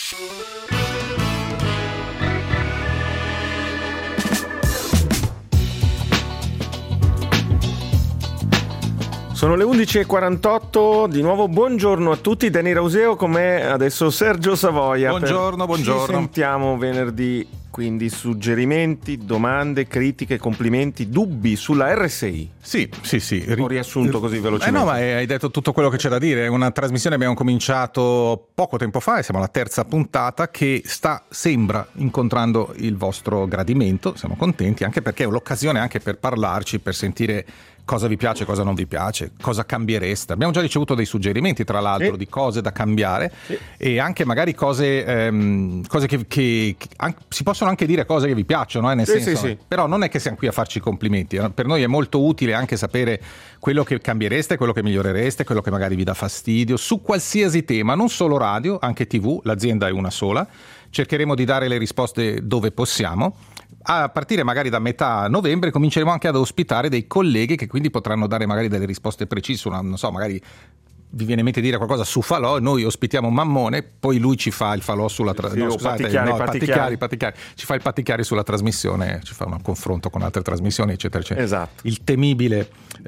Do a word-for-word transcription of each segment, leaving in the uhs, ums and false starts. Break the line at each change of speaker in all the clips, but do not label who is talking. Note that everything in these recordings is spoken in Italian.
Sono le undici e quarantotto, di nuovo buongiorno a tutti, Dani Rauseo con me adesso Sergio Savoia.
Buongiorno, buongiorno.
Ci sentiamo venerdì, quindi suggerimenti, domande, critiche, complimenti, dubbi sulla R S I.
Sì, sì, sì.
Ho riassunto così velocemente.
Eh no, ma hai detto tutto quello che c'è da dire. È una trasmissione che abbiamo cominciato poco tempo fa e siamo alla terza puntata che sta, sembra, incontrando il vostro gradimento. Siamo contenti, anche perché è l'occasione anche per parlarci, per sentire cosa vi piace, cosa non vi piace, cosa cambiereste. Abbiamo già ricevuto dei suggerimenti, tra l'altro, sì, di cose da cambiare, sì, e anche magari cose, ehm, cose che, che, che anche, si possono anche dire cose che vi piacciono, eh, nel
sì,
senso,
sì, sì.
Però non è che siamo qui a farci complimenti. Eh. Per noi è molto utile anche sapere quello che cambiereste, quello che migliorereste, quello che magari vi dà fastidio, su qualsiasi tema, non solo radio, anche tivù, l'azienda è una sola. Cercheremo di dare le risposte dove possiamo. A partire magari da metà novembre cominceremo anche ad ospitare dei colleghi che quindi potranno dare magari delle risposte precise, una, non so, magari vi viene in mente dire qualcosa su falò e noi ospitiamo Mammone, poi lui ci fa il falò sulla tra-
sì,
no, scusate,
pattichiari,
no,
pattichiari.
pattichiari, pattichiari, ci fa il pattichiari sulla trasmissione, ci fa un confronto con altre trasmissioni, eccetera, eccetera.
Esatto.
Il temibile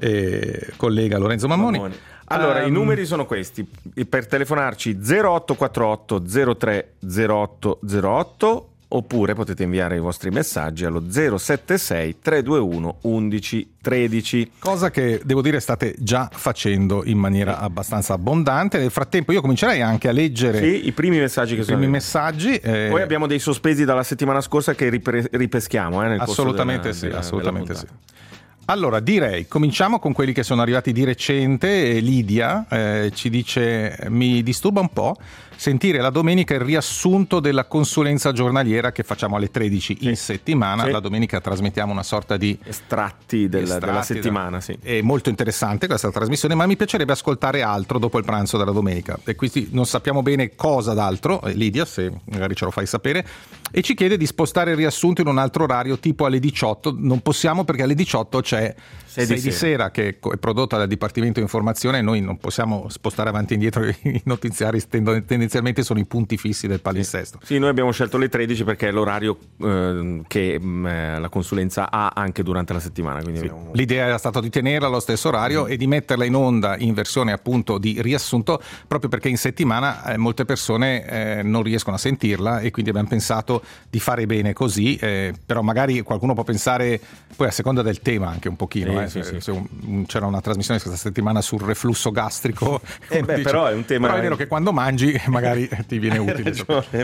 eh, collega Lorenzo Mammoni.
Mammoni. Allora, um, i numeri sono questi. Per telefonarci zero otto quattro otto zero tre zero otto zero otto oppure potete inviare i vostri messaggi allo zero sette sei tre due uno undici tredici.
Cosa che devo dire state già facendo in maniera abbastanza abbondante. Nel frattempo io comincerei anche a leggere
sì, i primi messaggi che
i
sono
primi messaggi. Eh...
Poi abbiamo dei sospesi dalla settimana scorsa che ripre- ripeschiamo eh, nel
assolutamente
corso della,
sì,
della,
assolutamente
della
sì. Allora direi, cominciamo con quelli che sono arrivati di recente. Lidia eh, ci dice: mi disturba un po' sentire la domenica il riassunto della consulenza giornaliera che facciamo alle tredici sì. in settimana. Sì. La domenica trasmettiamo una sorta di
estratti della, estratti della settimana. Sì.
È molto interessante questa trasmissione, ma mi piacerebbe ascoltare altro dopo il pranzo della domenica. E quindi non sappiamo bene cosa d'altro, Lidia, se magari ce lo fai sapere. E ci chiede di spostare il riassunto in un altro orario, tipo alle diciotto. Non possiamo perché alle diciotto c'è sei di, di sera. sera che è prodotta dal Dipartimento di Informazione e noi non possiamo spostare avanti e indietro i notiziari, tendenzialmente sono i punti fissi del palinsesto.
Sì, noi abbiamo scelto le tredici perché è l'orario eh, che mh, la consulenza ha anche durante la settimana. Quindi
sì.
abbiamo...
L'idea era stata di tenerla allo stesso orario mm. e di metterla in onda in versione appunto di riassunto, proprio perché in settimana eh, molte persone eh, non riescono a sentirla e quindi abbiamo pensato di fare bene così, eh, però magari qualcuno può pensare poi a seconda del tema anche un pochino,
sì,
eh,
sì,
se,
sì.
Se un, c'era una trasmissione questa settimana sul reflusso gastrico,
eh beh,
dice,
però è un tema,
però è vero che quando mangi magari ti viene utile.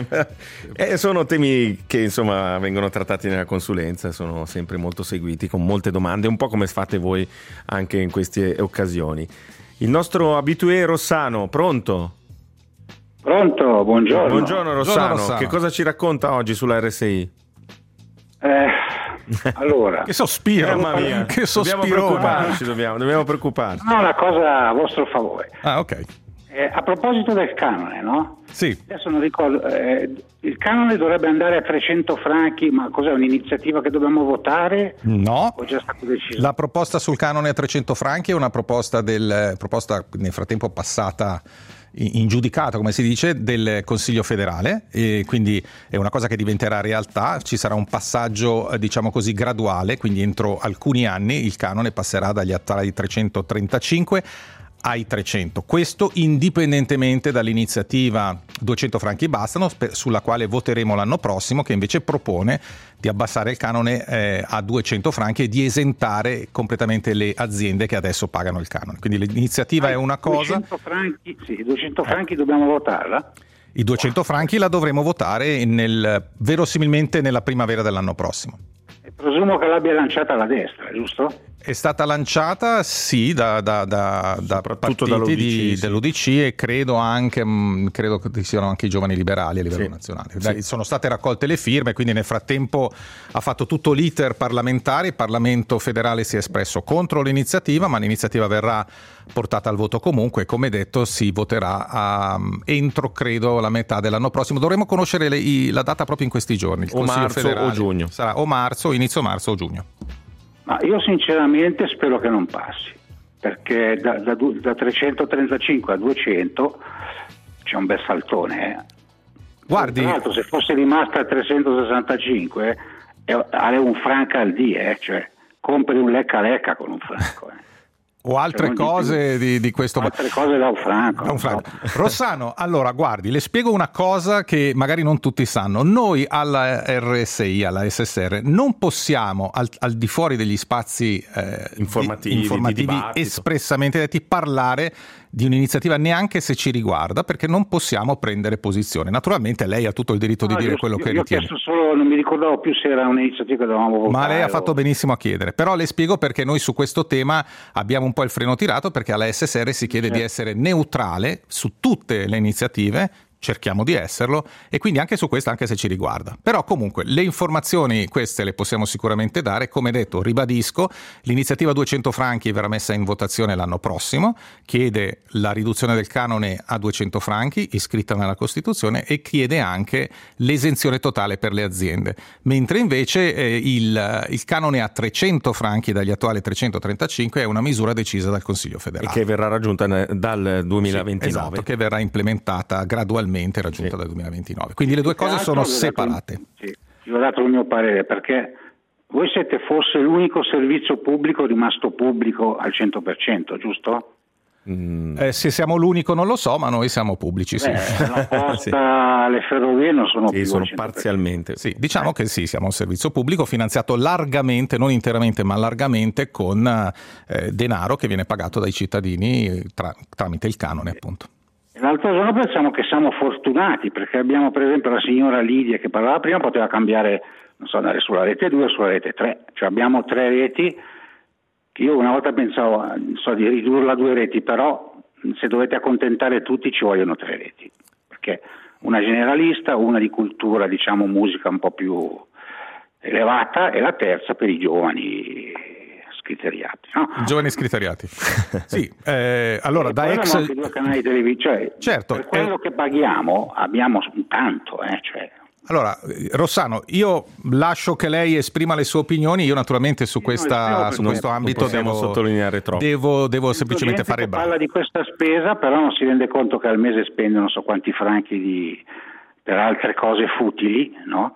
eh, sono temi che insomma vengono trattati nella consulenza, sono sempre molto seguiti con molte domande, un po' come fate voi anche in queste occasioni. Il nostro abitué Rossano, pronto?
Pronto, buongiorno.
Buongiorno Rossano.
Buongiorno Rossano,
che cosa ci racconta oggi sulla R S I?
Eh, allora,
che sospiro,
mamma mia,
che
dobbiamo preoccuparci, dobbiamo, dobbiamo preoccuparci.
No, una cosa a vostro favore.
Ah, ok.
Eh, a proposito del canone, no?
Sì.
Adesso non ricordo, eh, il canone dovrebbe andare a trecento franchi, ma cos'è, un'iniziativa che dobbiamo votare?
No,
o già stato deciso?
La proposta sul canone a trecento franchi è una proposta del proposta nel frattempo passata in giudicato, come si dice, del Consiglio federale, e quindi è una cosa che diventerà realtà. Ci sarà un passaggio, diciamo così, graduale, quindi entro alcuni anni il canone passerà dagli attuali trecentotrentacinque ai trecento. Questo indipendentemente dall'iniziativa duecento franchi bastano, sulla quale voteremo l'anno prossimo, che invece propone di abbassare il canone eh, a duecento franchi e di esentare completamente le aziende che adesso pagano il canone. Quindi l'iniziativa ah, è una cosa.
duecento franchi, sì, duecento franchi eh. dobbiamo votarla?
I duecento franchi la dovremo votare nel, verosimilmente nella primavera dell'anno prossimo.
E presumo che l'abbia lanciata la destra, giusto?
È stata lanciata sì da, da, da, da partiti
dall'U D C,
di,
sì.
dell'U D C e credo anche mh, credo che siano anche i giovani liberali a livello
sì.
nazionale.
Sì.
Dai, sono state raccolte le firme, quindi nel frattempo ha fatto tutto l'iter parlamentare. Il Parlamento federale si è espresso contro l'iniziativa, ma l'iniziativa verrà portata al voto comunque e, come detto, si voterà a, entro credo la metà dell'anno prossimo. Dovremo conoscere le, i, la data proprio in questi giorni. Il
o
Consiglio
marzo
federale
o giugno.
Sarà o marzo, inizio marzo o giugno.
Ma io sinceramente spero che non passi, perché da, da, da trecentotrentacinque a duecento c'è un bel saltone, eh?
Guardi,
tra l'altro, se fosse rimasta al trecentosessantacinque è un franco al dì, eh? Cioè compri un lecca lecca con un franco, eh.
o altre cose di, di questo
altre cose da un franco,
da un franco. Rossano, allora guardi, le spiego una cosa che magari non tutti sanno. Noi alla R S I, alla S S R, non possiamo al, al di fuori degli spazi eh,
informativi,
di, informativi
di
espressamente detti parlare di un'iniziativa neanche se ci riguarda, perché non possiamo prendere posizione. Naturalmente lei ha tutto il diritto
no,
di dire
io,
quello
io,
che
io
ritiene.
Ho chiesto solo, non mi ricordavo più se era un'iniziativa che dovevamo votare.
Ma lei ha
o...
fatto benissimo a chiedere. Però le spiego perché noi su questo tema abbiamo un po' il freno tirato, perché alla S S R si chiede certo. di essere neutrale su tutte le iniziative. Cerchiamo di esserlo, e quindi anche su questo, anche se ci riguarda. Però comunque le informazioni queste le possiamo sicuramente dare. Come detto, ribadisco, l'iniziativa duecento franchi verrà messa in votazione l'anno prossimo, chiede la riduzione del canone a duecento franchi iscritta nella Costituzione e chiede anche l'esenzione totale per le aziende, mentre invece eh, il, il canone a trecento franchi dagli attuali trecentotrentacinque è una misura decisa dal Consiglio federale
e che verrà raggiunta dal duemilaventinove.
Sì, esatto, che verrà implementata gradualmente raggiunta sì. dal duemilaventinove. Quindi le due cose sono separate.
Sì, io ho dato il mio parere, perché voi siete forse l'unico servizio pubblico rimasto pubblico al cento per cento, giusto?
Mm. Eh, se siamo l'unico non lo so, ma noi siamo pubblici.
Beh,
sì.
La posta, sì. Le ferrovie non sono
sì,
più
sono parzialmente.
Sì, diciamo eh. che sì, siamo un servizio pubblico finanziato largamente, non interamente, ma largamente con eh, denaro che viene pagato dai cittadini tra, tramite il canone, appunto.
L'altro giorno pensiamo che siamo fortunati, perché abbiamo per esempio la signora Lidia che parlava prima, poteva cambiare, non so, andare sulla rete due o sulla rete tre, cioè abbiamo tre reti, che io una volta pensavo, non so, di ridurla a due reti, però se dovete accontentare tutti ci vogliono tre reti, perché una generalista, una di cultura, diciamo musica un po' più elevata, e la terza per i giovani scriteriati, no?
Giovani scriteriati. Sì, eh, allora
e
da ex
anche due canali televisivi, cioè
certo,
per quello eh... che paghiamo abbiamo tanto, eh, cioè.
Allora, Rossano, io lascio che lei esprima le sue opinioni. Io naturalmente su, questa, su questo ambito devo sottolineare troppo. Devo, devo semplicemente fare il bravo.
Parla di questa spesa, però non si rende conto che al mese spende non so quanti franchi di, per altre cose futili, no?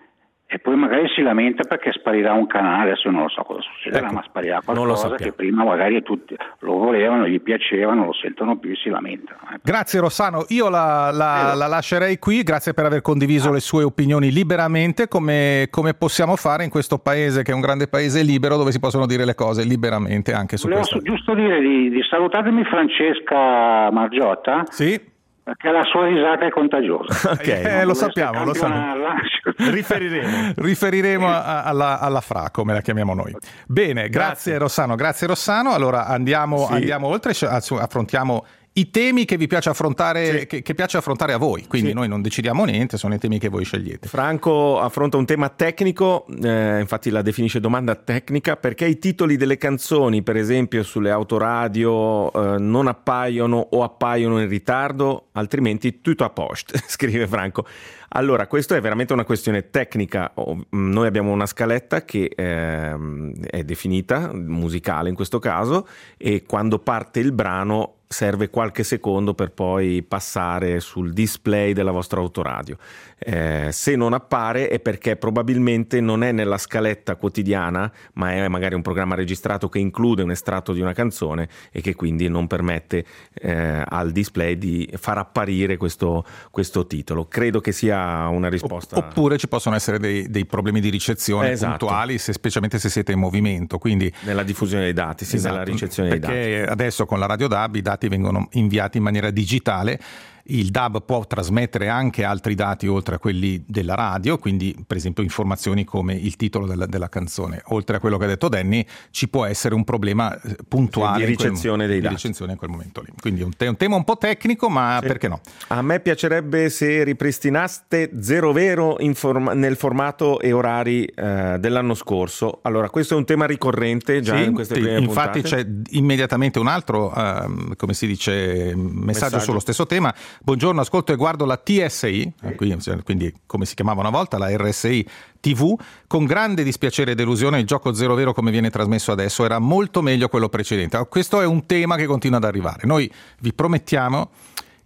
E poi magari si lamenta perché sparirà un canale, adesso non lo so cosa succederà, ecco, ma sparirà qualcosa che prima magari tutti lo volevano, gli piacevano, lo sentono più e si lamentano. Eh.
Grazie Rossano, io la, la, la lascerei qui, grazie per aver condiviso ah. le sue opinioni liberamente, come, come possiamo fare in questo paese che è un grande paese libero, dove si possono dire le cose liberamente anche su
Volevo
questo.
giusto dire di, di salutatemi Francesca Margiotta.
Sì.
Perché la sua risata è contagiosa.
Ok, eh, lo sappiamo, lo sappiamo. Riferiremo, Riferiremo a, alla, alla Fra, come la chiamiamo noi. Bene, grazie, grazie Rossano, grazie Rossano. Allora andiamo, sì. andiamo oltre, affrontiamo i temi che vi piace affrontare, sì. che, che piace affrontare a voi, quindi sì. noi non decidiamo niente, sono i temi che voi scegliete.
Franco affronta un tema tecnico, eh, infatti la definisce domanda tecnica, perché i titoli delle canzoni, per esempio sulle autoradio, eh, non appaiono o appaiono in ritardo, altrimenti tutto a posto, scrive Franco. Allora, questo è veramente una questione tecnica. Noi abbiamo una scaletta che eh, è definita, musicale in questo caso, e quando parte il brano serve qualche secondo per poi passare sul display della vostra autoradio. Eh, se non appare è perché probabilmente non è nella scaletta quotidiana, ma è magari un programma registrato che include un estratto di una canzone e che quindi non permette eh, al display di far apparire questo, questo titolo. Credo che sia una risposta.
Oppure ci possono essere dei, dei problemi di ricezione esatto. puntuali, se, specialmente se siete in movimento. Quindi
nella diffusione dei dati, sì, esatto, nella ricezione dei dati.
Perché adesso con la Radio D A B i dati vengono inviati in maniera digitale. Il D A B può trasmettere anche altri dati oltre a quelli della radio, quindi per esempio informazioni come il titolo della, della canzone. Oltre a quello che ha detto Danny, ci può essere un problema puntuale
di ricezione
quel,
dei
di
dati.
ricezione in quel momento lì. Quindi è un, te- un tema un po' tecnico, ma sì. perché no?
A me piacerebbe se ripristinaste Zero Vero in form- nel formato e orari eh, dell'anno scorso. Allora, questo è un tema ricorrente già
sì,
in queste
sì,
prime
infatti
puntate.
C'è immediatamente un altro, uh, come si dice, messaggio, messaggio sullo stesso tema. Buongiorno, ascolto e guardo la T S I, quindi come si chiamava una volta, la R S I tivù, con grande dispiacere e delusione il gioco Zero Vero come viene trasmesso adesso era molto meglio quello precedente. Questo è un tema che continua ad arrivare. Noi vi promettiamo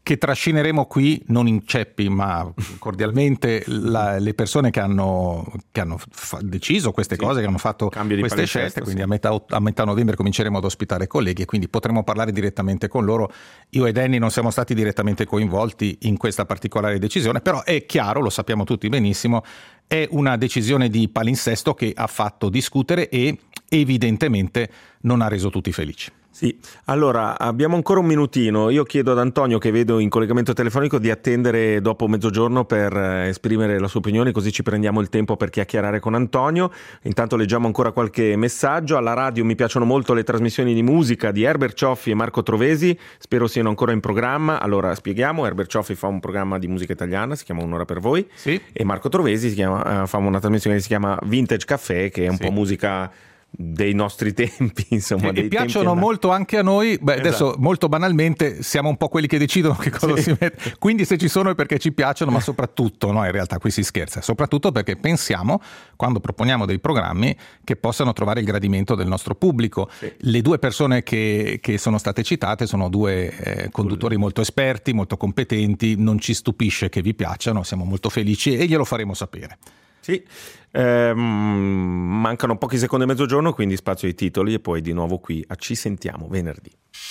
che trascineremo qui non in ceppi ma cordialmente la, le persone che hanno, che hanno fa- deciso queste sì, cose, che hanno fatto queste scelte, quindi sì. a, metà, a metà novembre cominceremo ad ospitare colleghi e quindi potremo parlare direttamente con loro. Io e Danny non siamo stati direttamente coinvolti in questa particolare decisione, però è chiaro, lo sappiamo tutti benissimo, è una decisione di palinsesto che ha fatto discutere e evidentemente non ha reso tutti felici.
Sì, allora abbiamo ancora un minutino. Io chiedo ad Antonio, che vedo in collegamento telefonico, di attendere dopo mezzogiorno per esprimere la sua opinione, così ci prendiamo il tempo per chiacchierare con Antonio. Intanto leggiamo ancora qualche messaggio. Alla radio mi piacciono molto le trasmissioni di musica di Herbert Cioffi e Marco Trovesi, spero siano ancora in programma. Allora spieghiamo: Herbert Cioffi fa un programma di musica italiana, si chiama Un'ora per voi, sì. E Marco Trovesi si chiama, fa una trasmissione che si chiama Vintage Café, che è un sì. po' musica dei nostri tempi, insomma,
e
dei
piacciono
tempi
molto anche a noi. Beh,
esatto.
Adesso molto banalmente siamo un po' quelli che decidono che cosa sì. si mette, quindi se ci sono è perché ci piacciono, ma soprattutto no, in realtà qui si scherza, soprattutto perché pensiamo, quando proponiamo dei programmi, che possano trovare il gradimento del nostro pubblico. Sì. Le due persone che, che sono state citate sono due eh, conduttori cool. molto esperti, molto competenti, non ci stupisce che vi piacciono, siamo molto felici e glielo faremo sapere.
Sì, ehm, mancano pochi secondi a mezzogiorno, quindi spazio ai titoli e poi di nuovo qui a Ci Sentiamo Venerdì.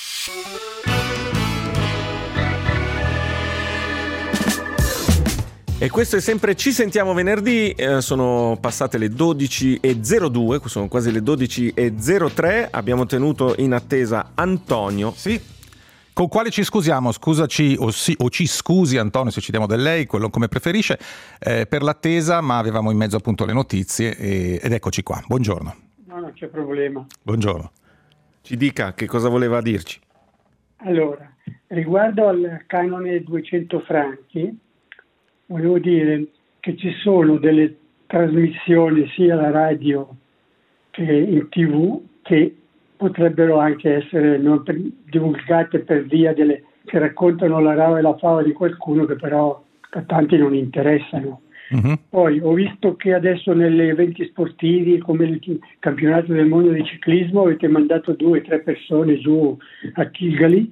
E questo è sempre Ci Sentiamo Venerdì, eh, sono passate le dodici e zero due, sono quasi le dodici e zero tre, abbiamo tenuto in attesa Antonio.
Sì. Con quale ci scusiamo, scusaci o, sì, o ci scusi Antonio se ci diamo del lei, quello come preferisce, eh, per l'attesa, ma avevamo in mezzo appunto le notizie e, ed eccoci qua. Buongiorno.
No, non c'è problema.
Buongiorno.
Ci dica che cosa voleva dirci.
Allora, riguardo al canone duecento franchi, volevo dire che ci sono delle trasmissioni sia alla radio che in tv che potrebbero anche essere non per, divulgate per via delle che raccontano la rava e la fava di qualcuno che però a tanti non interessano. Uh-huh. Poi ho visto che adesso negli eventi sportivi come il campionato del mondo di ciclismo avete mandato due o tre persone giù a Kigali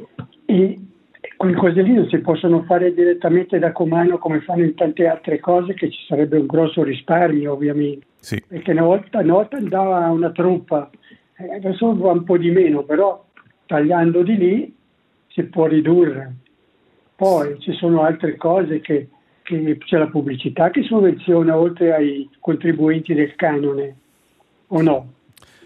e quelle cose lì non si possono fare direttamente da comando come fanno in tante altre cose, che ci sarebbe un grosso risparmio ovviamente. Sì. Perché una volta, una volta andava una truppa, adesso va un po' di meno, però tagliando di lì si può ridurre. Poi ci sono altre cose che, che c'è la pubblicità che sovvenziona oltre ai contribuenti del canone, o no?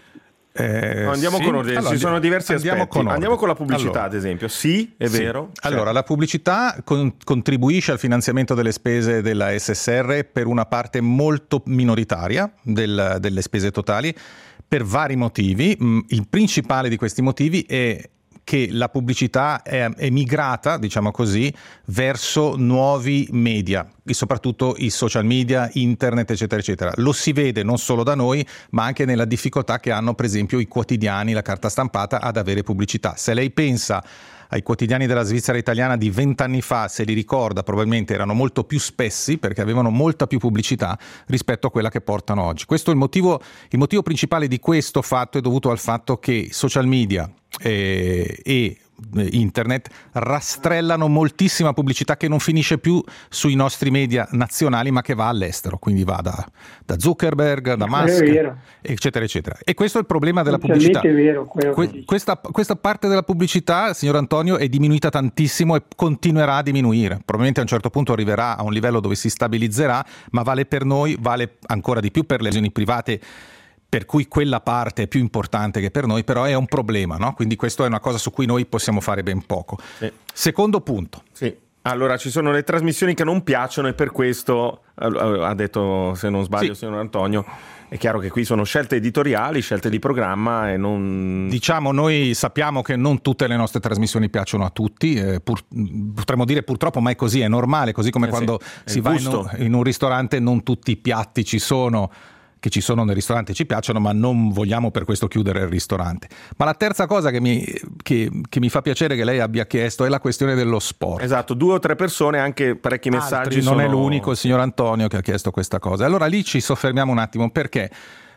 Eh, andiamo sì. con ordine, allora, ci sono diversi andiamo aspetti. Con andiamo con la pubblicità, allora, ad esempio. Sì, è sì. vero.
Allora, certo. La pubblicità con, contribuisce al finanziamento delle spese della S S R per una parte molto minoritaria del, delle spese totali, per vari motivi. Il principale di questi motivi è che la pubblicità è, è migrata, diciamo così, verso nuovi media, e soprattutto i social media, internet, eccetera, eccetera. Lo si vede non solo da noi, ma anche nella difficoltà che hanno, per esempio, i quotidiani, la carta stampata, ad avere pubblicità. Se lei pensa ai quotidiani della Svizzera italiana di vent'anni fa, se li ricorda, probabilmente erano molto più spessi perché avevano molta più pubblicità rispetto a quella che portano oggi. Questo è il motivo, il motivo principale di questo fatto è dovuto al fatto che social media eh, e internet rastrellano moltissima pubblicità che non finisce più sui nostri media nazionali ma che va all'estero, quindi va da, da Zuckerberg, da Musk, eccetera eccetera. E questo è il problema della pubblicità. È vero que- questa, questa parte della pubblicità, signor Antonio, è diminuita tantissimo e continuerà a diminuire, probabilmente a un certo punto arriverà a un livello dove si stabilizzerà, ma vale per noi, vale ancora di più per le azioni private, per cui quella parte è più importante che per noi, però è un problema, no? Quindi questo è una cosa su cui noi possiamo fare ben poco. Sì. Secondo punto.
Sì. Allora, ci sono le trasmissioni che non piacciono e per questo, ha detto, se non sbaglio, sì. signor Antonio, è chiaro che qui sono scelte editoriali, scelte di programma e non...
Diciamo, noi sappiamo che non tutte le nostre trasmissioni piacciono a tutti, eh, pur, potremmo dire purtroppo, ma è così, è normale, così come eh quando sì, si va in un, in un ristorante non tutti i piatti ci sono... che ci sono nel ristorante ci piacciono, ma non vogliamo per questo chiudere il ristorante. Ma la terza cosa che mi, che, che mi fa piacere che lei abbia chiesto è la questione dello sport.
Esatto, due o tre persone, anche parecchi messaggi.
Altri, non
sono...
è l'unico il signor Antonio che ha chiesto questa cosa. Allora lì ci soffermiamo un attimo, perché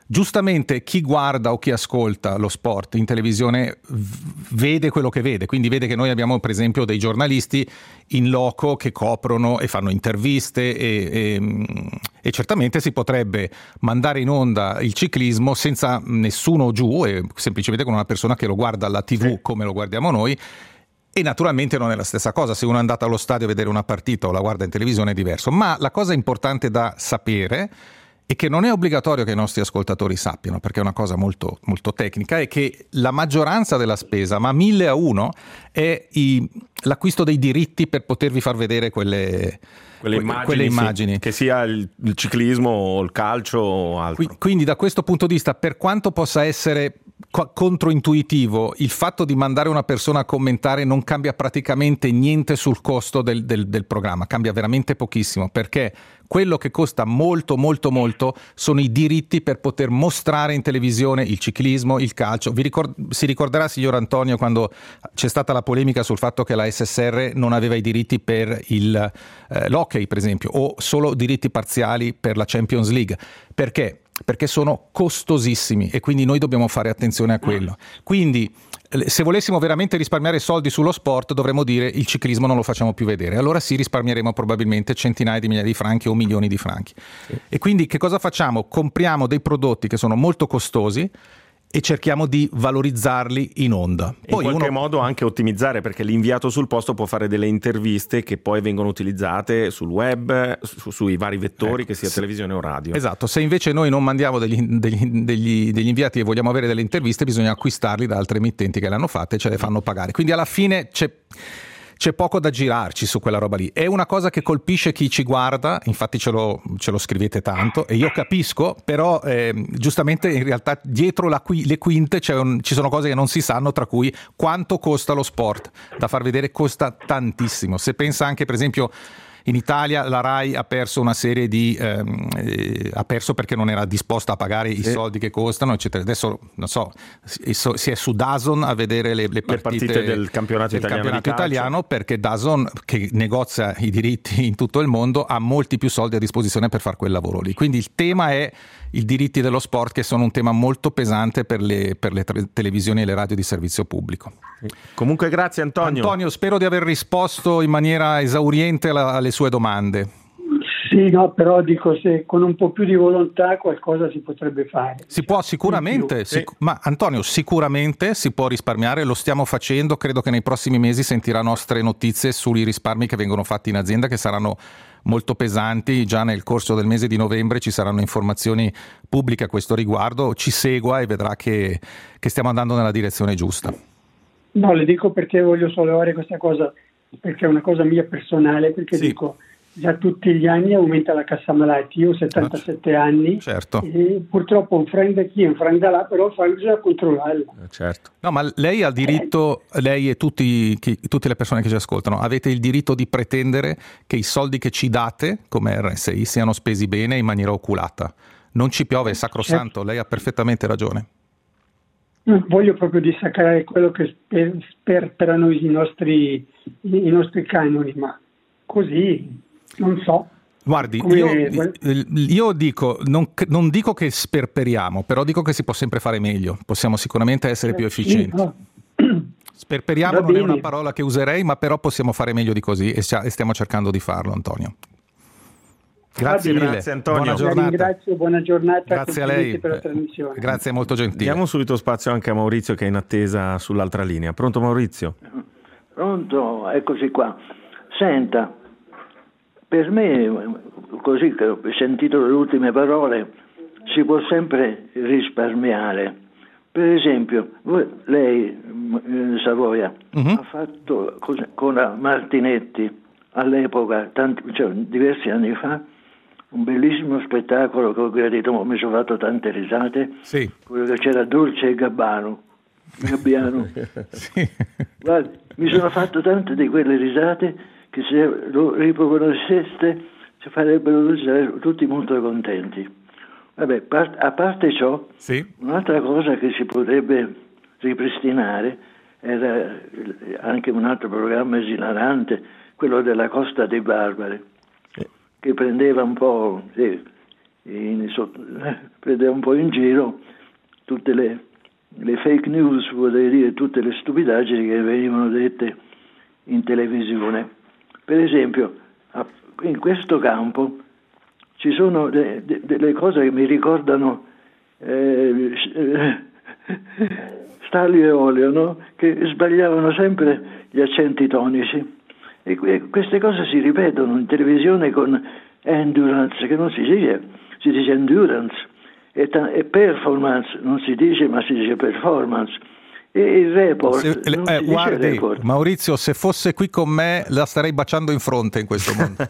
giustamente chi guarda o chi ascolta lo sport in televisione vede quello che vede, quindi vede che noi abbiamo per esempio dei giornalisti in loco che coprono e fanno interviste e, e, e certamente si potrebbe mandare in onda il ciclismo senza nessuno giù e semplicemente con una persona che lo guarda alla tivù come lo guardiamo noi. E naturalmente non è la stessa cosa, se uno è andato allo stadio a vedere una partita o la guarda in televisione è diverso, ma la cosa importante da sapere e che non è obbligatorio che i nostri ascoltatori sappiano, perché è una cosa molto, molto tecnica, è che la maggioranza della spesa, ma mille a uno, è i, l'acquisto dei diritti per potervi far vedere quelle,
quelle immagini,
quelle immagini.
Sì, che sia il, il ciclismo o il calcio o altro.
Quindi da questo punto di vista, per quanto possa essere controintuitivo, il fatto di mandare una persona a commentare non cambia praticamente niente sul costo del, del, del programma, cambia veramente pochissimo, perché quello che costa molto molto molto sono i diritti per poter mostrare in televisione il ciclismo, il calcio. Vi ricord- si ricorderà, signor Antonio, quando c'è stata la polemica sul fatto che la S S R non aveva i diritti per il, eh, l'hockey per esempio, o solo diritti parziali per la Champions League. Perché? Perché sono costosissimi e quindi noi dobbiamo fare attenzione a quello. Quindi se volessimo veramente risparmiare soldi sullo sport dovremmo dire il ciclismo non lo facciamo più vedere, allora sì risparmieremo probabilmente centinaia di migliaia di franchi o milioni di franchi. Sì. E quindi che cosa facciamo? Compriamo dei prodotti che sono molto costosi e cerchiamo di valorizzarli in onda.
Poi in qualche uno... modo anche ottimizzare, perché l'inviato sul posto può fare delle interviste che poi vengono utilizzate sul web, su, sui vari vettori, ecco, che sia sì. televisione o radio.
Esatto, se invece noi non mandiamo degli, degli, degli, degli inviati e vogliamo avere delle interviste, bisogna acquistarli da altre emittenti che le hanno fatte e ce le fanno pagare. Quindi alla fine c'è... c'è poco da girarci su quella roba lì. È una cosa che colpisce chi ci guarda, infatti ce lo, ce lo scrivete tanto e io capisco, però eh, giustamente in realtà dietro la qui, le quinte c'è un, ci sono cose che non si sanno, tra cui quanto costa lo sport. Da far vedere costa tantissimo. Se pensa anche per esempio in Italia la Rai ha perso una serie di ehm, eh, ha perso perché non era disposta a pagare sì. i soldi che costano, eccetera. Adesso non so, si è su DAZN a vedere le, le, partite,
le partite del campionato,
del
italiano,
campionato italiano, perché DAZN, che negozia i diritti in tutto il mondo, ha molti più soldi a disposizione per fare quel lavoro lì. Quindi il tema è i diritti dello sport, che sono un tema molto pesante per le, per le tre, televisioni e le radio di servizio pubblico.
Comunque grazie Antonio.
Antonio, spero di aver risposto in maniera esauriente alla, alle sue domande.
Sì, no, però dico, se con un po' più di volontà qualcosa si potrebbe fare.
Si può sicuramente, sic- ma Antonio, sicuramente si può risparmiare, lo stiamo facendo, credo che nei prossimi mesi sentirà nostre notizie sui risparmi che vengono fatti in azienda, che saranno molto pesanti. Già nel corso del mese di novembre ci saranno informazioni pubbliche a questo riguardo, ci segua e vedrà che, che stiamo andando nella direzione giusta.
No, le dico perché voglio sollevare questa cosa, perché è una cosa mia personale, perché sì. dico, già tutti gli anni aumenta la cassa malati, io ho settantasette ah, anni
certo.
e purtroppo un friend da qui, un friend da là, però fa bisogna controllarlo.
Certo. No, ma lei ha il diritto, eh. lei e tutti, chi, tutte le persone che ci ascoltano, avete il diritto di pretendere che i soldi che ci date come R S I siano spesi bene in maniera oculata. Non ci piove, è sacrosanto, certo. Lei ha perfettamente ragione.
Non voglio proprio dissacrare quello che sper, sper, per noi i nostri, i, i nostri canoni, ma così... Non so.
Guardi, io, io dico, non, non dico che sperperiamo, però dico che si può sempre fare meglio. Possiamo sicuramente essere più efficienti. Sì, no. Sperperiamo non è una parola che userei, ma però possiamo fare meglio di così e stiamo cercando di farlo, Antonio.
Grazie mille. Grazie Antonio.
Buona giornata.
Ringrazio, buona giornata.
Grazie a lei
per la trasmissione.
Grazie, molto gentile.
Diamo subito spazio anche a Maurizio che è in attesa sull'altra linea. Pronto Maurizio?
Pronto, eccoci qua. Senta, per me, così che ho sentito le ultime parole, si può sempre risparmiare. Per esempio, voi, lei, eh, Savoia, uh-huh. ha fatto con, con la Martinetti all'epoca, tanti, cioè, diversi anni fa, un bellissimo spettacolo con cui ha detto, mi sono fatto tante risate,
sì.
quello che c'era Dolce e Gabbano. Gabbiano.
Sì.
Guarda, mi sono fatto tante di quelle risate che se lo riproponesseste ci farebbero tutti molto contenti. Vabbè, part- a parte ciò,
sì.
un'altra cosa che si potrebbe ripristinare era anche un altro programma esilarante, quello della Costa dei Barbari, sì. che prendeva un po' sì, in, so, prende un po' in giro tutte le, le fake news, vorrei dire tutte le stupidaggini che venivano dette in televisione. Per esempio, in questo campo ci sono de, de, delle cose che mi ricordano eh, Stanlio e Olio, no? Che sbagliavano sempre gli accenti tonici, e que- queste cose si ripetono in televisione con endurance, che non si dice, si dice endurance, e, ta- e performance non si dice, ma si dice performance. E il report,
se,
non
eh,
si
guardi,
dice report.
Maurizio, se fosse qui con me la starei baciando in fronte in questo mondo.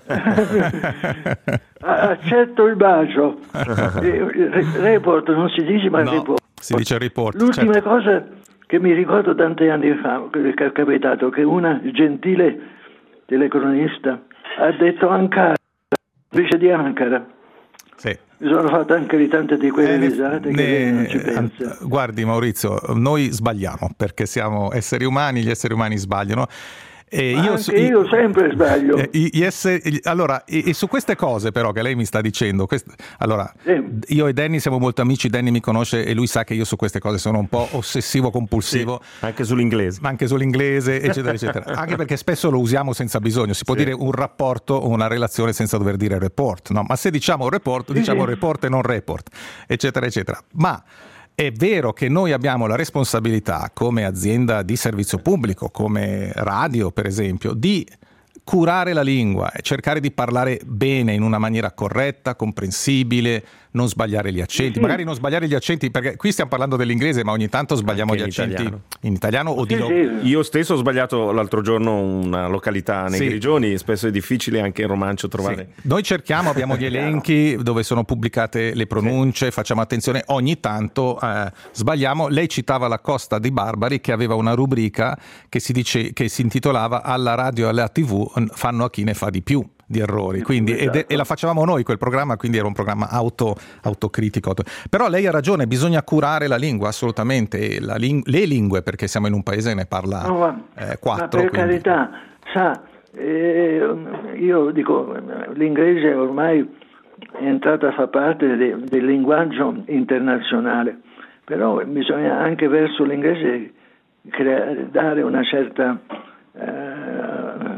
Accetto il bacio. Report non si dice, ma
no,
report.
Si dice report.
L'ultima
certo.
cosa che mi ricordo tanti anni fa, che è capitato, che una gentile telecronista ha detto Ankara invece di Ankara.
Sì.
Mi sono fatto anche di tante di quelle
Eh, ne-
risate che
ne-
lei non ci pensa.
Guardi Maurizio, noi sbagliamo perché siamo esseri umani, gli esseri umani sbagliano. E io,
Anche io sempre sbaglio.
Eh, gli esseri- allora, e, e su queste cose però che lei mi sta dicendo, quest- allora,
Sì.
io e Danny siamo molto amici, Danny mi conosce e lui sa che io su queste cose sono un po' ossessivo compulsivo.
Sì, anche sull'inglese.
Ma anche sull'inglese, eccetera, eccetera. Anche perché spesso lo usiamo senza bisogno. Si può
Sì.
dire un rapporto o una relazione senza dover dire report, no? Ma se diciamo report, diciamo
sì.
report e non report, eccetera, eccetera. Ma è vero che noi abbiamo la responsabilità, come azienda di servizio pubblico, come radio per esempio, di curare la lingua e cercare di parlare bene in una maniera corretta, comprensibile, non sbagliare gli accenti,
Sì.
magari non sbagliare gli accenti, perché qui stiamo parlando dell'inglese, ma ogni tanto sbagliamo
Anche
gli
in
accenti
italiano.
in italiano o di
Sì,
lo-
sì.
Io stesso ho sbagliato l'altro giorno una località nei
Sì.
Grigioni, spesso è difficile anche in romancio trovare.
Sì. Noi cerchiamo, abbiamo gli elenchi dove sono pubblicate le pronunce, facciamo attenzione, ogni tanto eh, sbagliamo. Lei citava la Costa di Barbari che aveva una rubrica che si, dice, che si intitolava Alla radio e alla tivù fanno a chi ne fa di più di errori, quindi, ed,
Esatto.
e la facevamo noi quel programma, quindi era un programma auto, autocritico. Però lei ha ragione, bisogna curare la lingua assolutamente, la ling- le lingue, perché siamo in un paese che ne parla
No, ma,
eh, quattro.
ma per
quindi.
carità, sa, eh, io dico, l'inglese ormai è entrata a far parte de- del linguaggio internazionale, però bisogna anche verso l'inglese crea- dare una certa eh,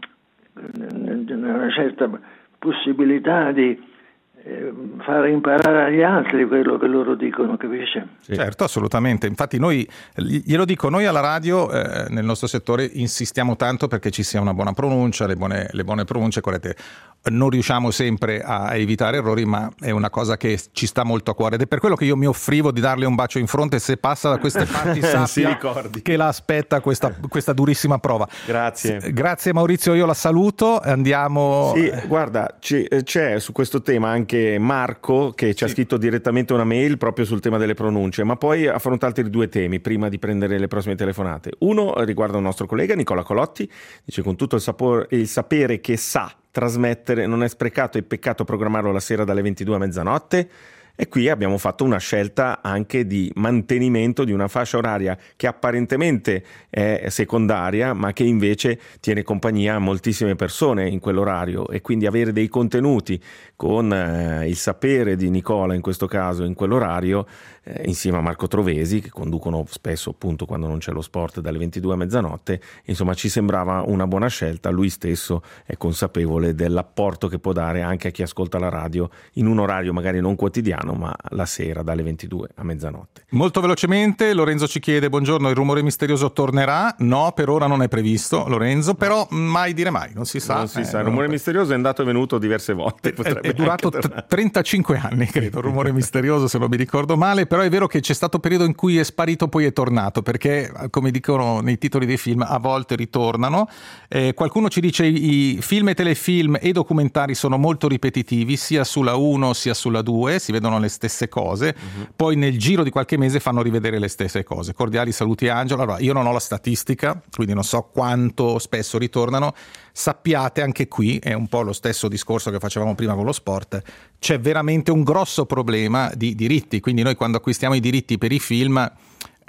una certa possibilità di eh, fare imparare agli altri quello che loro dicono, capisce?
Sì.
Certo, assolutamente. Infatti noi, glielo dico, noi alla radio, eh, nel nostro settore, insistiamo tanto perché ci sia una buona pronuncia, le buone, le buone pronunce corrette. Non riusciamo sempre a evitare errori, ma è una cosa che ci sta molto a cuore ed è per quello che io mi offrivo di darle un bacio in fronte. Se passa da queste parti
Si
sappia
ricordi.
che la aspetta questa, questa durissima prova.
Grazie.
S- Grazie Maurizio, io la saluto, andiamo...
Sì, guarda, c'è, c'è su questo tema anche Marco che ci ha
Sì.
scritto direttamente una mail proprio sul tema delle pronunce, ma poi affronta altri due temi prima di prendere le prossime telefonate. Uno riguarda un nostro collega Nicola Colotti, dice: con tutto il, sapore, il sapere che sa trasmettere, non è sprecato e peccato programmarlo la sera dalle ventidue a mezzanotte? E qui abbiamo fatto una scelta anche di mantenimento di una fascia oraria che apparentemente è secondaria, ma che invece tiene compagnia a moltissime persone in quell'orario, e quindi avere dei contenuti con eh, il sapere di Nicola in questo caso in quell'orario, eh, insieme a Marco Trovesi, che conducono spesso appunto quando non c'è lo sport dalle ventidue a mezzanotte, insomma ci sembrava una buona scelta. Lui stesso è consapevole dell'apporto che può dare anche a chi ascolta la radio in un orario magari non quotidiano, ma la sera dalle ventidue a mezzanotte.
Molto velocemente Lorenzo ci chiede: buongiorno, il rumore misterioso tornerà? No, per ora non è previsto, Lorenzo, però mai dire mai, non si sa.
Non si
eh,
sa, il
non-
rumore misterioso è andato e venuto diverse volte.
È,
potrebbe
è durato
anche
t-
tornare.
trentacinque anni, credo, il rumore misterioso, se non mi ricordo male, però è vero che c'è stato un periodo in cui è sparito, poi è tornato, perché, come dicono nei titoli dei film, a volte ritornano. Eh, qualcuno ci dice i film e telefilm e documentari sono molto ripetitivi, sia sulla uno sia sulla due, si vedono le stesse cose, uh-huh. Poi nel giro di qualche mese fanno rivedere le stesse cose. Cordiali saluti Angelo. Allora, io non ho la statistica, quindi non so quanto spesso ritornano. Sappiate, anche qui è un po' lo stesso discorso che facevamo prima con lo sport, c'è veramente un grosso problema di diritti, quindi noi quando acquistiamo i diritti per i film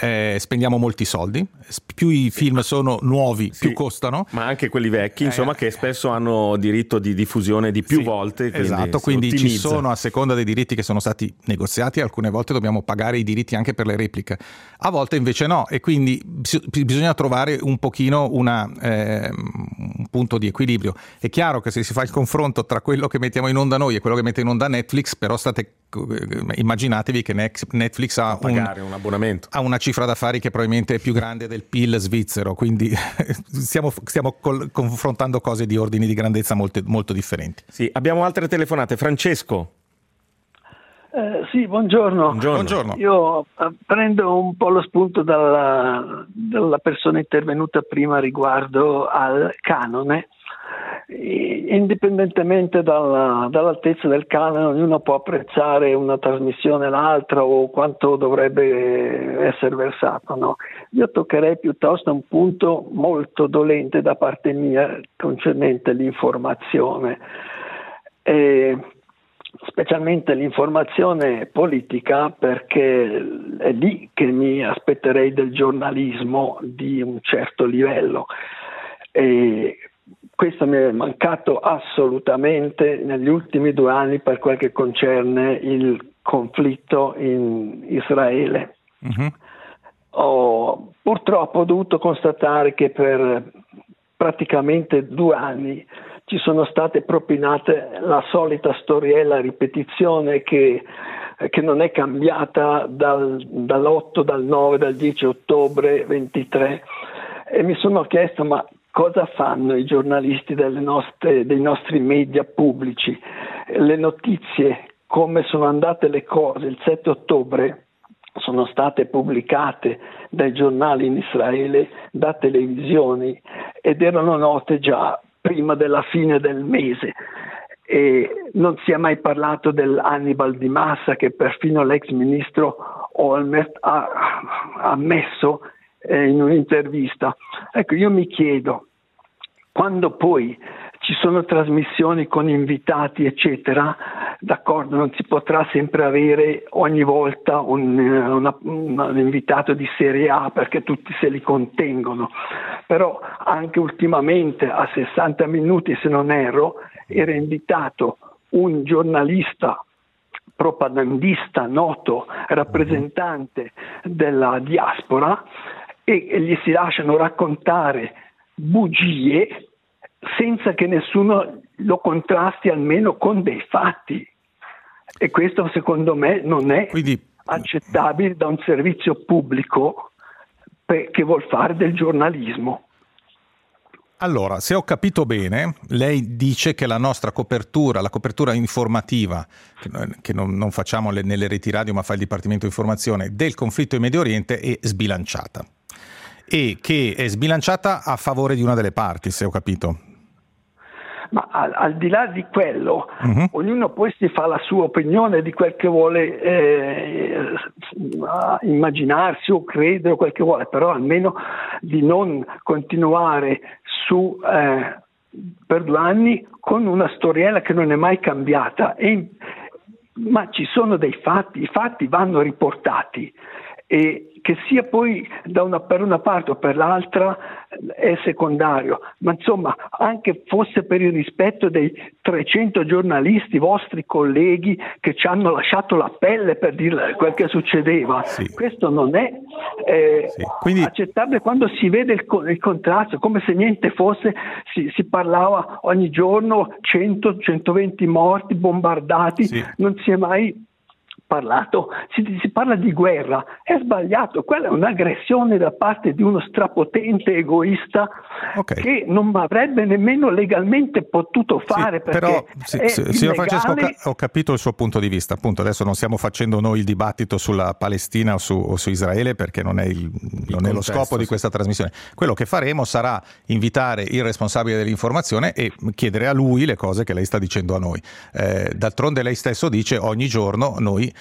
eh, spendiamo molti soldi, più i film sono nuovi, sì, più costano.
Ma anche quelli vecchi, insomma, eh, che spesso hanno diritto di diffusione di più, sì, volte. Quindi
esatto, quindi ottimizza. Ci sono, a seconda dei diritti che sono stati negoziati, alcune volte dobbiamo pagare i diritti anche per le repliche, a volte invece no, e quindi bisogna trovare un pochino una, eh, un punto di equilibrio. È chiaro che se si fa il confronto tra quello che mettiamo in onda noi e quello che mette in onda Netflix, però state immaginatevi che Netflix ha un,
un abbonamento,
ha una cifra d'affari che probabilmente è più grande del P I L svizzero, quindi stiamo, stiamo col, confrontando cose di ordini di grandezza molto, molto differenti.
Sì, abbiamo altre telefonate. Francesco.
Eh, sì, buongiorno.
buongiorno.
Buongiorno.
Io eh, prendo un po' lo spunto dalla, dalla persona intervenuta prima riguardo al canone. Indipendentemente dalla, dall'altezza del canone, ognuno può apprezzare una trasmissione o l'altra o quanto dovrebbe essere versato, no? Io toccherei piuttosto un punto molto dolente da parte mia concernente l'informazione, e specialmente l'informazione politica, perché è lì che mi aspetterei del giornalismo di un certo livello. E questo mi è mancato assolutamente negli ultimi due anni per quel che concerne il conflitto in Israele. Uh-huh. Ho purtroppo dovuto constatare che per praticamente due anni ci sono state propinate la solita storiella ripetizione che, che non è cambiata dal, dall'otto, dal nove, dal dieci ottobre ventitré, e mi sono chiesto: ma cosa fanno i giornalisti delle nostre, dei nostri media pubblici? Le notizie, come sono andate le cose il sette ottobre, sono state pubblicate dai giornali in Israele, da televisioni, ed erano note già prima della fine del mese. E non si è mai parlato dell'Hannibal di massa che perfino l'ex ministro Olmert ha ammesso in un'intervista. Ecco, io mi chiedo, quando poi ci sono trasmissioni con invitati eccetera, d'accordo, non si potrà sempre avere ogni volta un, una, un invitato di serie A perché tutti se li contengono, però anche ultimamente a sessanta minuti, se non erro, era invitato un giornalista propagandista noto, rappresentante della diaspora, e gli si lasciano raccontare bugie senza che nessuno lo contrasti almeno con dei fatti, e questo secondo me non è Quindi... accettabile da un servizio pubblico che vuol fare del giornalismo.
Allora, se ho capito bene, lei dice che la nostra copertura, la copertura informativa, che non, non facciamo nelle reti radio ma fa il Dipartimento Informazione, del conflitto in Medio Oriente è sbilanciata, e che è sbilanciata a favore di una delle parti, se ho capito.
Ma al, al di là di quello, uh-huh. ognuno poi si fa la sua opinione di quel che vuole eh, immaginarsi o credere, o quel che vuole, però almeno di non continuare su eh, per due anni con una storiella che non è mai cambiata. E, ma ci sono dei fatti, i fatti vanno riportati, e che sia poi da una, per una parte o per l'altra è secondario, ma insomma anche fosse per il rispetto dei trecento giornalisti, vostri colleghi, che ci hanno lasciato la pelle per dire quel che succedeva, sì. Questo non è eh, sì. Quindi... accettabile quando si vede il, il contrasto, come se niente fosse, si, si parlava ogni giorno cento centoventi morti, bombardati, sì. Non si è mai parlato, si, si parla di guerra, è sbagliato, quella è un'aggressione da parte di uno strapotente egoista, okay. Che non avrebbe nemmeno legalmente potuto fare, sì, perché però, sì, sì, signor Francesco,
ho, ca- ho capito il suo punto di vista, appunto adesso non stiamo facendo noi il dibattito sulla Palestina o su, o su Israele, perché non è, il, il non è lo scopo di questa trasmissione. Quello che faremo sarà invitare il responsabile dell'informazione e chiedere a lui le cose che lei sta dicendo a noi. Eh, d'altronde lei stesso dice ogni giorno noi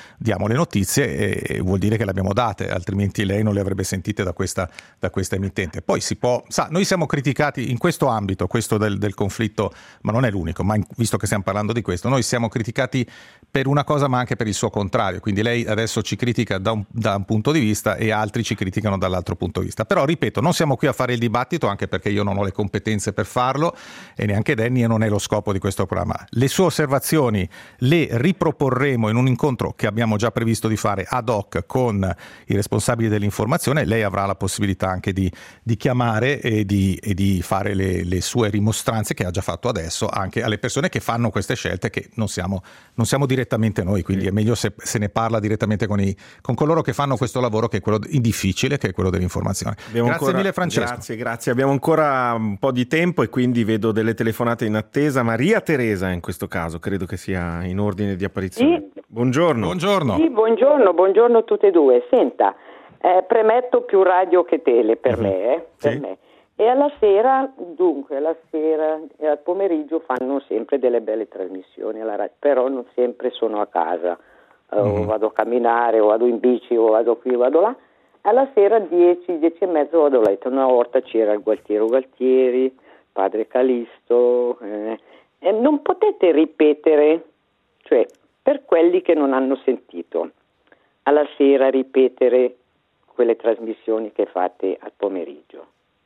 diamo le notizie e vuol dire che le abbiamo date, altrimenti lei non le avrebbe sentite da questa, da questa emittente. Poi si può, sa, noi siamo criticati in questo ambito, questo del, del conflitto, ma non è l'unico, ma in, visto che stiamo parlando di questo, noi siamo criticati per una cosa ma anche per il suo contrario, quindi lei adesso ci critica da un, da un punto di vista e altri ci criticano dall'altro punto di vista. Però ripeto, non siamo qui a fare il dibattito, anche perché io non ho le competenze per farlo e neanche Danny, e non è lo scopo di questo programma. Le sue osservazioni le riproporremo in un incontro che abbiamo già previsto di fare ad hoc con i responsabili dell'informazione. Lei avrà la possibilità anche di, di chiamare e di, e di fare le, le sue rimostranze, che ha già fatto adesso, anche alle persone che fanno queste scelte, che non siamo, non siamo direttamente noi, quindi è meglio se, se ne parla direttamente con, i, con coloro che fanno questo lavoro, che è quello difficile, che è quello dell'informazione.
Abbiamo
grazie
ancora,
mille Francesco.
Grazie, grazie. Abbiamo ancora un po' di tempo e quindi vedo delle telefonate in attesa. Maria Teresa in questo caso, credo che sia in ordine di apparizione.
Sì.
Buongiorno.
Buongiorno.
Sì, buongiorno, buongiorno a tutte e due. Senta, eh, premetto più radio che tele per
Uh-huh.
me, eh, per
Sì.
me. E alla sera, dunque, alla sera e al pomeriggio fanno sempre delle belle trasmissioni alla radio, però non sempre sono a casa, eh,
Mm.
o vado a camminare, o vado in bici, o vado qui, o vado là. Alla sera dieci, dieci e mezzo vado a letto. Una volta c'era il Gualtiero Gualtieri, Padre Calisto. Eh, e non potete ripetere, cioè per quelli che non hanno sentito, alla sera ripetere quelle trasmissioni che fate al pomeriggio.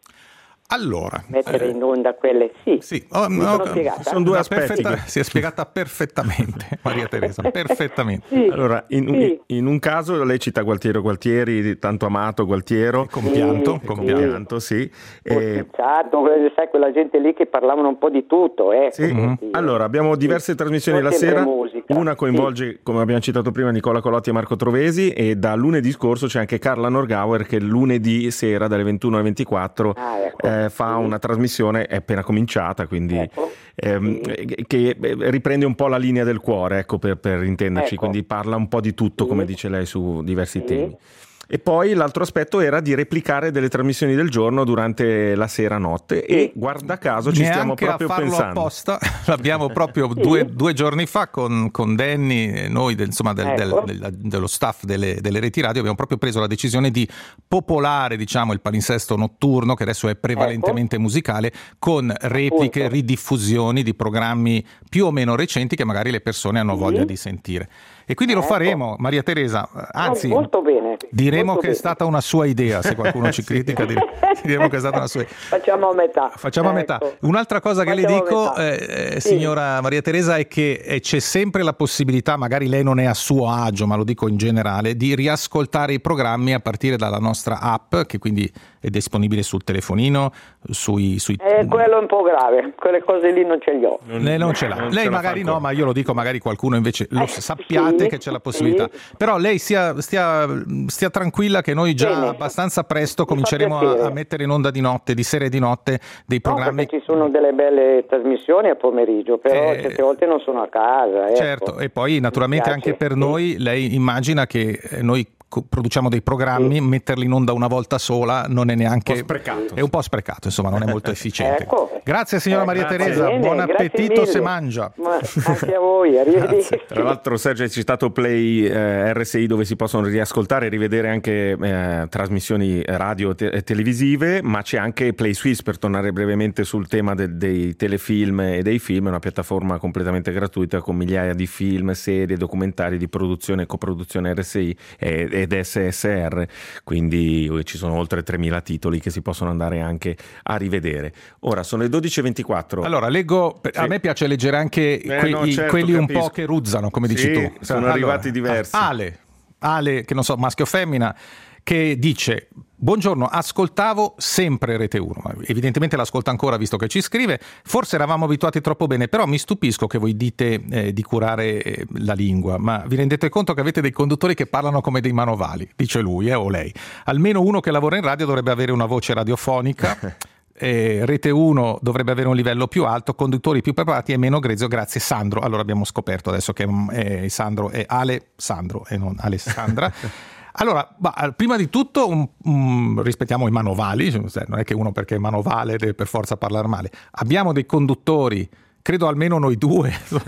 Allora,
Mettere
eh,
in onda quelle, sì,
sì, oh,
mi
no,
sono spiegata?
sono due
una
aspetti.
perfetta- si è spiegata perfettamente Maria Teresa, perfettamente.
Sì,
Allora, in,
sì.
in un caso lei cita Gualtiero Gualtieri, tanto amato Gualtiero.
Compianto,
Sì,
compianto.
Compianto, sì. Eh,
Certo, sai, quella gente lì che parlavano un po' di tutto, eh.
Sì.
come dire.
Allora, abbiamo diverse
Sì.
trasmissioni
Non
la
sempre
sera.
musica.
Una coinvolge, come abbiamo citato prima, Nicola Colotti e Marco Trovesi, e da lunedì scorso c'è anche Carla Norgauer che lunedì sera dalle ventuno alle ventiquattro
Ah, ecco.
eh, fa
Sì.
una trasmissione, è appena cominciata, quindi
Ecco.
ehm,
Sì.
che riprende un po' la linea del cuore, ecco, per, per intenderci,
Ecco.
quindi parla un po' di tutto,
Sì.
come dice lei, su diversi
Sì.
temi. E poi l'altro aspetto era di replicare delle trasmissioni del giorno durante la sera notte, e guarda caso ci stiamo
Neanche
proprio
a farlo
pensando.
apposta, l'abbiamo proprio
Sì.
due, due giorni fa con, con Danny e noi del, insomma, del,
Ecco.
del, del- dello staff delle, delle reti radio abbiamo proprio preso la decisione di popolare, diciamo, il palinsesto notturno, che adesso è prevalentemente musicale, con repliche,
Appunto.
ridiffusioni di programmi più o meno recenti che magari le persone hanno
Sì.
voglia di sentire. E quindi lo
Ecco.
faremo, Maria Teresa, anzi
No, molto bene.
diremo
molto
che è
bene.
stata una sua idea, se qualcuno ci critica dire- diremo che è stata una sua idea.
Facciamo a metà.
Facciamo a metà.
Ecco.
Un'altra cosa che le
Facciamo a
dico,
metà.
eh, eh,
Sì.
signora Maria Teresa, è che eh, c'è sempre la possibilità, magari lei non è a suo agio, ma lo dico in generale, di riascoltare i programmi a partire dalla nostra app, che quindi è disponibile sul telefonino, sui... sui...
Eh, quello è un po' grave, quelle cose lì non ce li ho.
Lei non ce l'ha,
non
lei
ce la fa
magari no,
ancora.
ma io lo dico, magari qualcuno invece lo
Eh,
sappiate
sì,
che c'è la possibilità.
sì.
Però lei stia, stia, stia tranquilla che noi già
Bene.
abbastanza presto
Mi fa
cominceremo a,
piacere.
a mettere in onda di notte, di sera e di notte, dei
No,
programmi.
perché ci sono delle belle trasmissioni a pomeriggio, però
Eh,
certe volte non sono a casa. Ecco.
Certo, e poi naturalmente
Mi piace,
anche per
sì.
noi, lei immagina che eh, noi co- produciamo dei programmi, metterli in onda una volta sola non è neanche...
Un po' sprecato.
È un po' sprecato, insomma, non è molto efficiente.
Ecco.
Grazie signora
Eh,
Maria
grazie.
Teresa,
Bene,
buon
grazie
appetito
mille.
se mangia.
Ma anche a voi, arrivederci.
Tra l'altro Sergio hai citato Play eh, R S I, dove si possono riascoltare e rivedere anche eh, trasmissioni radio e te- televisive, ma c'è anche Play Swiss, per tornare brevemente sul tema de- dei telefilm e dei film. È una piattaforma completamente gratuita con migliaia di film, serie, documentari di produzione e coproduzione R S I e- ed S S R, quindi eh, ci sono oltre tremila titoli che si possono andare anche a rivedere. Ora sono le dodici e ventiquattro.
Allora, leggo, a
Sì.
me piace leggere anche
Eh,
que-
no,
i-
certo,
quelli un
capisco.
po' che ruzzano, come dici
Sì,
tu.
sono
Allora,
arrivati diversi.
Ale, Ale, che non so, maschio o femmina, che dice: buongiorno, ascoltavo sempre Rete uno, ma evidentemente l'ascolta ancora visto che ci scrive. Forse eravamo abituati troppo bene, però mi stupisco che voi dite eh, di curare eh, la lingua, ma vi rendete conto che avete dei conduttori che parlano come dei manovali, dice lui eh, o lei. Almeno uno che lavora in radio dovrebbe avere una voce radiofonica. Eh, Rete uno dovrebbe avere un livello più alto, conduttori più preparati e meno grezzo. Grazie Sandro. Allora abbiamo scoperto adesso che eh, Sandro è Ale Sandro e non Alessandra. Allora, bah, prima di tutto un, un, rispettiamo i manovali, non è che uno perché è manovale deve per forza parlare male. Abbiamo dei conduttori, credo almeno noi due,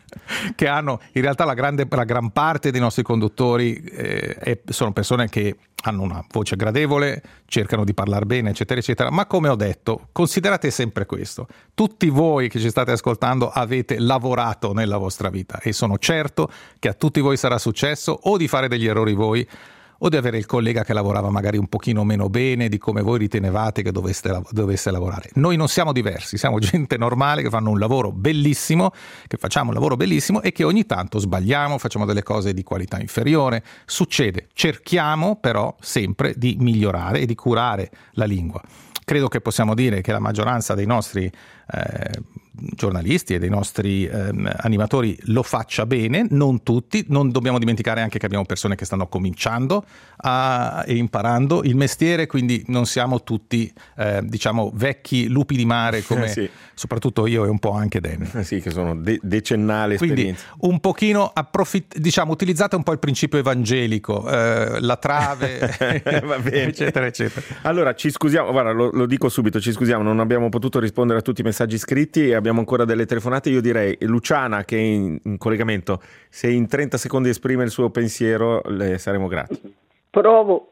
che hanno in realtà la, grande, la gran parte dei nostri conduttori eh, è, sono persone che hanno una voce gradevole, cercano di parlare bene, eccetera, eccetera. Ma come ho detto, considerate sempre questo. Tutti voi che ci state ascoltando avete lavorato nella vostra vita e sono certo che a tutti voi sarà successo o di fare degli errori voi o di avere il collega che lavorava magari un pochino meno bene di come voi ritenevate che doveste, dovesse lavorare. Noi non siamo diversi, siamo gente normale che fanno un lavoro bellissimo, che facciamo un lavoro bellissimo e che ogni tanto sbagliamo, facciamo delle cose di qualità inferiore, succede. Cerchiamo però sempre di migliorare e di curare la lingua. Credo che possiamo dire che la maggioranza dei nostri eh, giornalisti e dei nostri eh, animatori lo faccia bene, non tutti. Non dobbiamo dimenticare anche che abbiamo persone che stanno cominciando a, e imparando il mestiere, quindi non siamo tutti eh, diciamo vecchi lupi di mare come
eh sì.
soprattutto io e un po' anche Danny.
Eh sì, che sono de- decennali esperienze.
Quindi un pochino approfitt- diciamo utilizzate un po' il principio evangelico, eh, la trave
Va bene.
eccetera eccetera.
Allora ci scusiamo, guarda, lo, lo dico subito, ci scusiamo, non abbiamo potuto rispondere a tutti i messaggi scritti e abbiamo ancora delle telefonate. Io direi Luciana, che è in, in collegamento, se in trenta secondi esprime il suo pensiero le saremo grati.
Provo.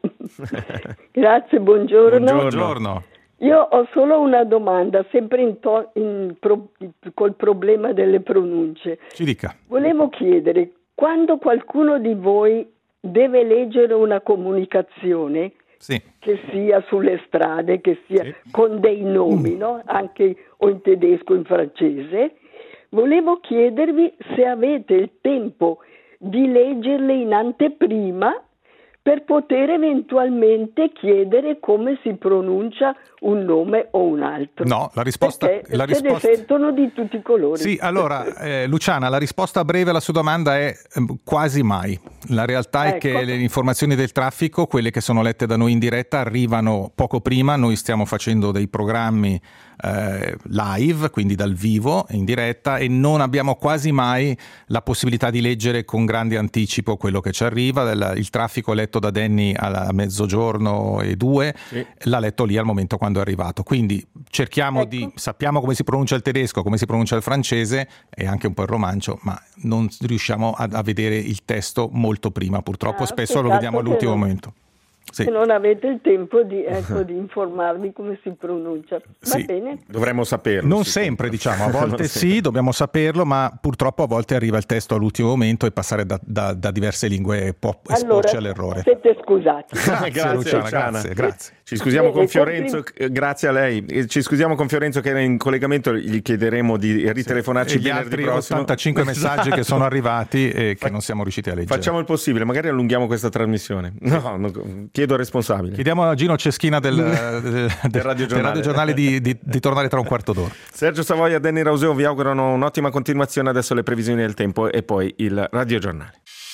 Grazie, buongiorno.
Buongiorno.
Io ho solo una domanda, sempre in to- in pro- col problema delle pronunce.
Ci dica.
Volevo chiedere, quando qualcuno di voi deve leggere una comunicazione,
sì.
che sia sulle strade, che sia sì. con dei nomi, mm. no? Anche o in tedesco o in francese, volevo chiedervi se avete il tempo di leggerle in anteprima per poter eventualmente chiedere come si pronuncia un nome o un altro.
No, la risposta...
Perché
la
se
risposta...
ne sentono di tutti i colori.
Sì, allora, eh, Luciana, la risposta breve alla sua domanda è eh, quasi mai. La realtà è
ecco.
che le informazioni del traffico, quelle che sono lette da noi in diretta, arrivano poco prima. Noi stiamo facendo dei programmi eh, live, quindi dal vivo, in diretta, e non abbiamo quasi mai la possibilità di leggere con grande anticipo quello che ci arriva. Il traffico letto da Danny a mezzogiorno e due, sì. l'ha letto lì al momento quando è arrivato. Quindi cerchiamo
ecco.
di, sappiamo come si pronuncia il tedesco, come si pronuncia il francese e anche un po' il romancio, ma non riusciamo a, a vedere il testo molto prima. Purtroppo
ah,
spesso lo vediamo all'ultimo
non...
momento. Sì.
Se non avete il tempo di, ecco, di informarvi come si pronuncia. Va
sì.
bene?
Dovremmo saperlo.
Non sempre, diciamo, a volte sì, dobbiamo saperlo, ma purtroppo a volte arriva il testo all'ultimo momento e passare da, da, da diverse lingue può esporci
allora,
all'errore.
Siete scusati.
Grazie,
grazie
Luciana,
Luciana.
grazie, grazie.
Ci scusiamo
Bene,
con Fiorenzo,
complim-
grazie a lei. Ci scusiamo con Fiorenzo che era in collegamento, gli chiederemo di ritelefonarci
sì. E gli
venerdì
altri
prossimo.
ottantacinque messaggi che sono arrivati e che
Fa-
non siamo riusciti a leggere.
Facciamo il possibile, magari allunghiamo questa trasmissione. No, no chiedo al responsabile.
Chiediamo a Gino Ceschina del, del, del Radio Giornale, del Radio Giornale di, di, di tornare tra un quarto d'ora.
Sergio Savoia e Danny Rauseo vi augurano un'ottima continuazione. Adesso le previsioni del tempo e poi il Radio Giornale.